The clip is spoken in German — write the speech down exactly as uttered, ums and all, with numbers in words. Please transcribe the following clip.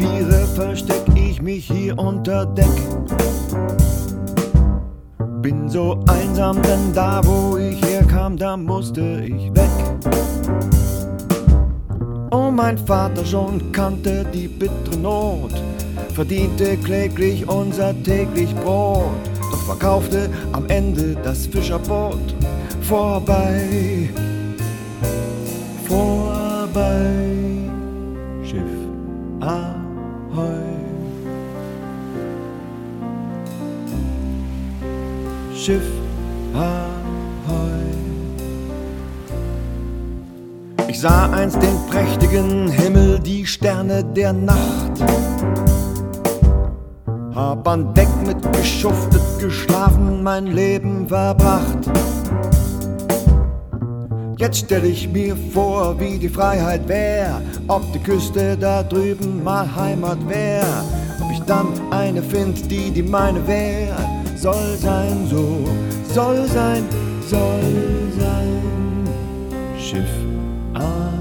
Viere versteck ich mich hier unter Deck. Bin so einsam, denn da wo ich herkam, da musste ich weg. Oh, mein Vater schon kannte die bittere Not, verdiente kläglich unser täglich Brot, doch verkaufte am Ende das Fischerboot. Vorbei, vorbei, Schiff Ahoi. Schiff Ahoi. Ich sah einst den prächtigen Himmel, die Sterne der Nacht, hab an Deck mit geschuftet, geschlafen, mein Leben verbracht. Jetzt stell ich mir vor, wie die Freiheit wär, ob die Küste da drüben mal Heimat wär, ob ich dann eine find, die die meine wär. Soll sein so, soll sein, soll sein, Schiff Ahoi.